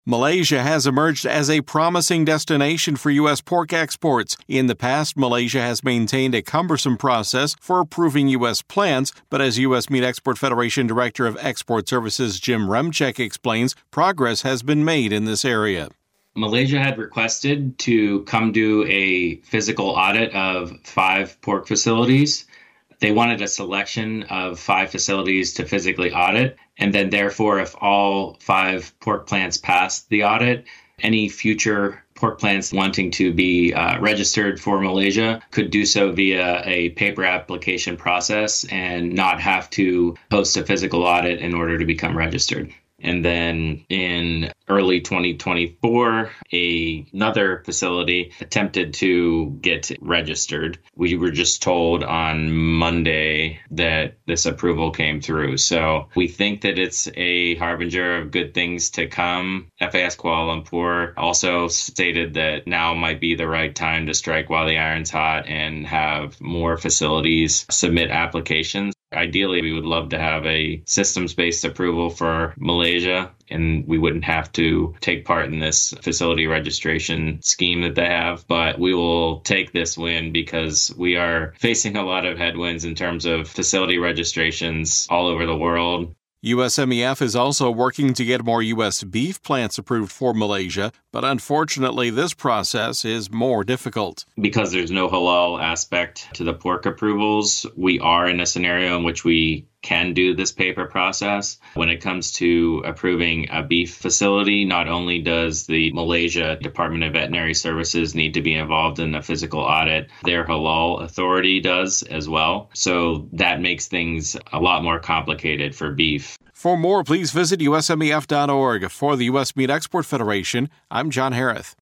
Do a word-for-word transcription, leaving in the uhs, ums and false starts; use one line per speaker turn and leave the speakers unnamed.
Malaysia has emerged as a promising destination for U S pork exports. In the past, Malaysia has maintained a cumbersome process for approving U S plants, but as U S Meat Export Federation Director of Export Services Jim Remchek explains, progress has been made in this area.
Malaysia had requested to come do a physical audit of five pork facilities. They wanted a selection of five facilities to physically audit, and then therefore, if all five pork plants passed the audit, any future pork plants wanting to be uh, registered for Malaysia could do so via a paper application process and not have to post a physical audit in order to become registered. And then in early twenty twenty-four, a, another facility attempted to get registered. We were just told on Monday that this approval came through. So we think that it's a harbinger of good things to come. F A S Kuala Lumpur also stated that now might be the right time to strike while the iron's hot and have more facilities submit applications. Ideally, we would love to have a systems-based approval for Malaysia, and we wouldn't have to take part in this facility registration scheme that they have. But we will take this win because we are facing a lot of headwinds in terms of facility registrations all over the world.
U S M E F is also working to get more U S beef plants approved for Malaysia, but unfortunately this process is more difficult.
Because there's no halal aspect to the pork approvals, we are in a scenario in which we can do this paper process. When it comes to approving a beef facility, not only does the Malaysia Department of Veterinary Services need to be involved in the physical audit, their halal authority does as well. So that makes things a lot more complicated for beef.
For more, please visit U S M E F dot org. For the U S Meat Export Federation, I'm John Harris.